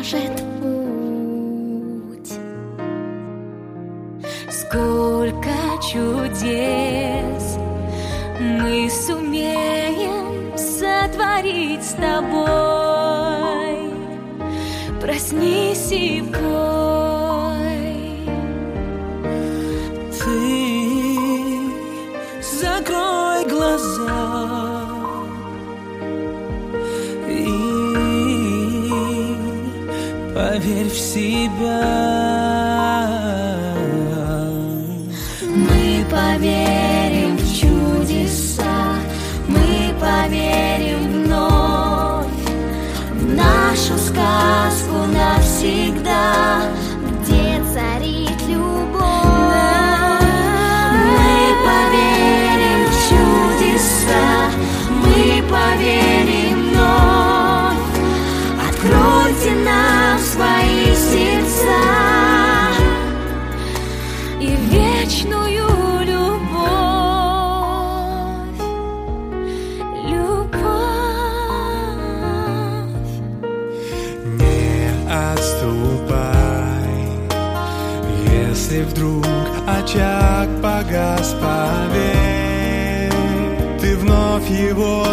укажет путь. Сколько чудес мы сумеем сотворить с тобой. Проснись и пой. Ты закрой глаза и поверь в себя. Мы поверим в чудеса, мы поверим вновь в нашу сказку навсегда, где царит любовь. Мы поверим в чудеса, мы поверим вновь. Откройте нам свои сердца и вечную любовь, любовь. Не отступай, если вдруг очаг погас, поверь, ты вновь его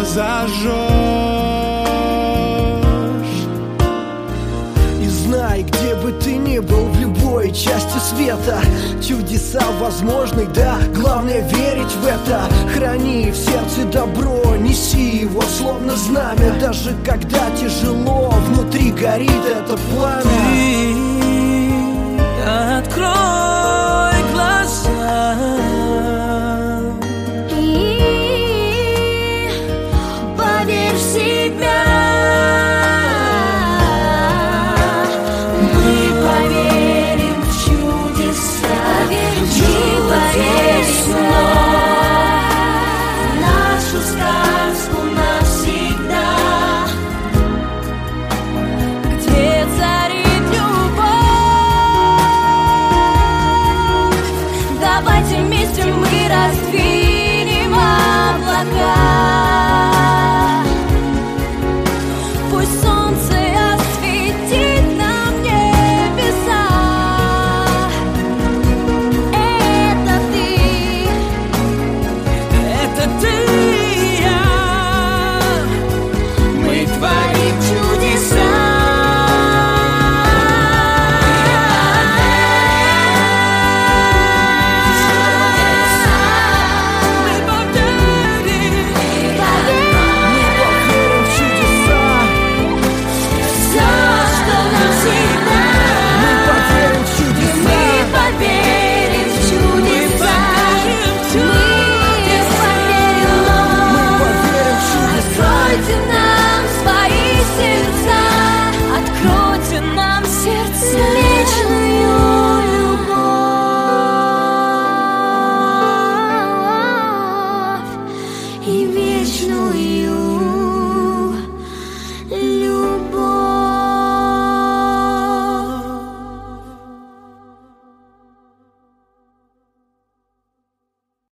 зажжешь. И знай, где бы ты ни был, в любой части света, чудеса возможны, да, главное верить в это. Храни в сердце добро, неси его словно знамя, даже когда тяжело, внутри горит это пламя. Ты открой глаза И поверь в себя. Мы поверим в чудеса, мы поверим в нашу сказку навсегда, где царит любовь. Давайте вместе мы раздвинем облака. Пусть солнце осветит нам небеса. Это ты и я. Мы творим чудеса. Мы поверим, Верим в чудеса, все, что навсегда. мы поверим в чудеса. Мы поверим в чудеса. Мы поверим в чудеса. Откройте нам свои сердца. Откройте нам сердца. Вечную любовь и вечную